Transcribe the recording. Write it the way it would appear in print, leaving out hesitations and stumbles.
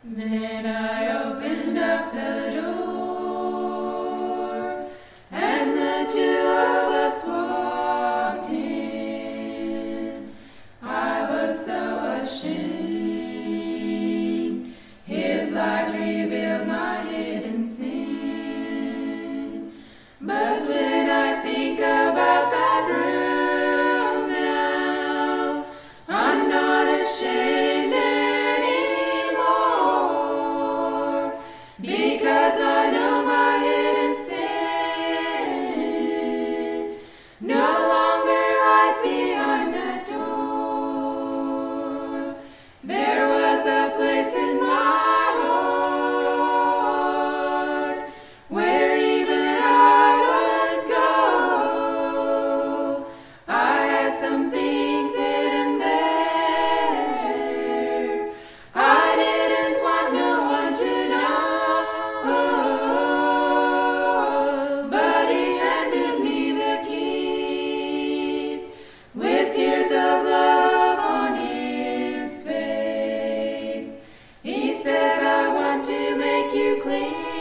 Then I opened up the door, and the two of us walked in. I was so ashamed. His light revealed my hidden sin. But when I think about that room now, I'm not ashamed anymore, because I know my hidden sin no longer hides behind that door. There was a place in my heart where even I would go. I had some things hidden there. I didn't want no one to know, but he handed me the keys with tears of love on his face. He says, I want to make you clean.